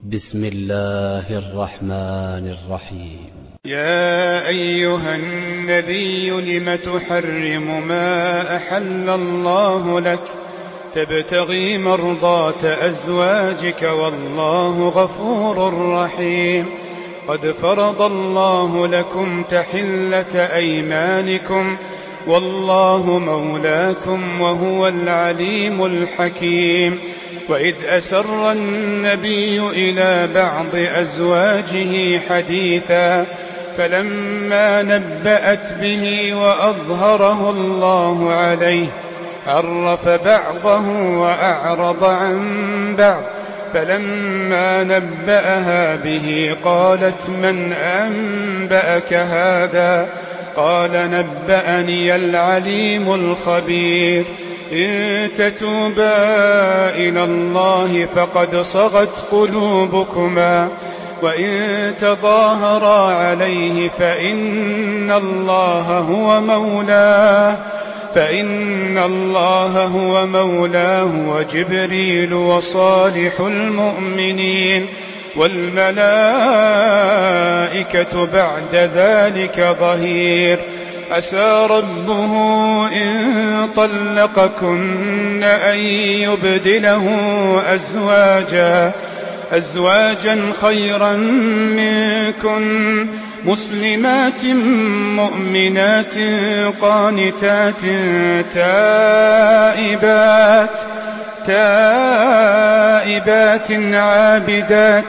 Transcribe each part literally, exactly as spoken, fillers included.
بسم الله الرحمن الرحيم. يا أيها النبي لم تحرم ما أحل الله لك تبتغي مرضات أزواجك والله غفور رحيم. قد فرض الله لكم تحلة أيمانكم والله مولاكم وهو العليم الحكيم. وإذ أسر النبي إلى بعض أزواجه حديثا فلما نبأت به وأظهره الله عليه عرف بعضه وأعرض عن بعض. فلما نبأها به قالت من أنبأك هذا؟ قال نبأني العليم الخبير. إن تتوبا إلى الله فقد صغت قلوبكما وإن تظاهرا عليه فإن الله هو مولاه فإن الله هو مولاه وجبريل وصالح المؤمنين والملائكة بعد ذلك ظهير. عسى ربه إن طلقكن أن يبدله أزواجا أزواجا خيرا منكن مسلمات مؤمنات قانتات تائبات تائبات عابدات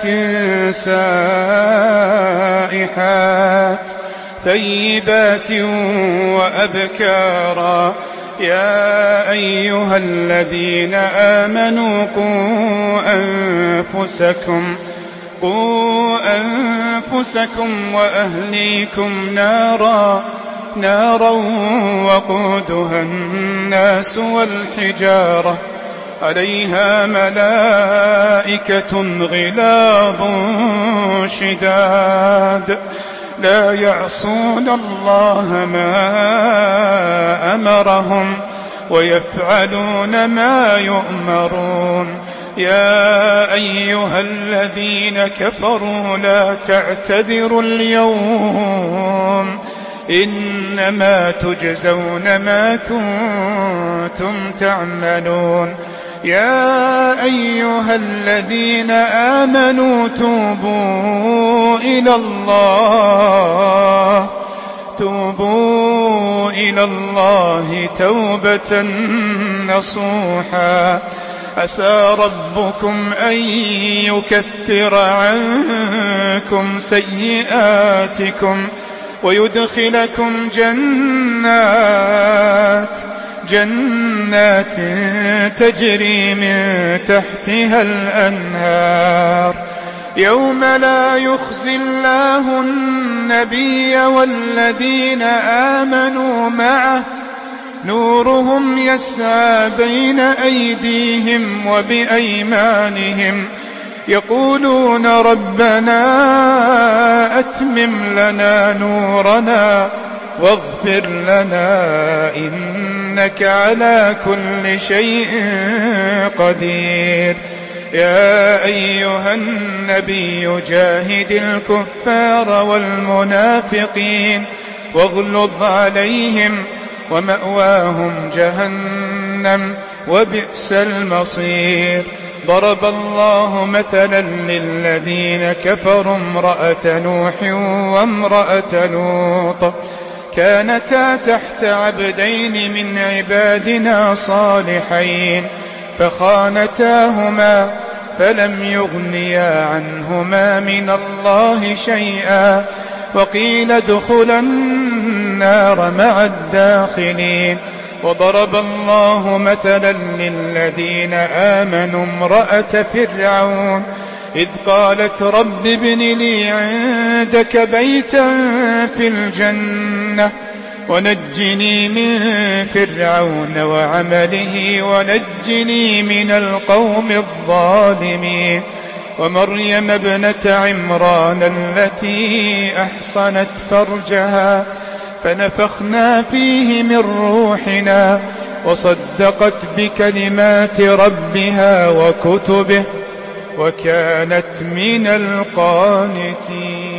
سائحات ثيبات وأبكارا. يا أيها الذين آمنوا قوا أنفسكم قوا أنفسكم وأهليكم نارا نارا وقودها الناس والحجارة عليها ملائكة غلاظ شداد لا يعصون الله ما أمرهم ويفعلون ما يؤمرون. يا أيها الذين كفروا لا تعتذروا اليوم إنما تجزون ما كنتم تعملون. يا أيها الذين آمنوا توبوا إلى الله توبوا إلى الله توبة نصوحا. عسى ربكم أن يكفر عنكم سيئاتكم ويدخلكم جنات جنات تجري من تحتها الأنهار يوم لا يخزي الله النبي والذين آمنوا معه نورهم يسعى بين أيديهم وبأيمانهم يقولون ربنا أتمم لنا نورنا واغفر لنا إنك على كل شيء قدير. يا أيها النبي جاهد الكفار والمنافقين واغلظ عليهم ومأواهم جهنم وبئس المصير. ضرب الله مثلا للذين كفروا امرأة نوح وامرأة لوط كانتا تحت عبدين من عبادنا صالحين فخانتاهما فلم يغنيا عنهما من الله شيئا وقيل ادخلا النار مع الداخلين. وضرب الله مثلا للذين آمنوا امرأة فرعون إذ قالت رب ابن لي عندك بيتا في الجنة ونجني من فرعون وعمله ونجني من القوم الظالمين. ومريم ابنة عمران التي أحصنت فرجها فنفخنا فيه من روحنا وصدقت بكلمات ربها وكتبه وكانت من القانتين.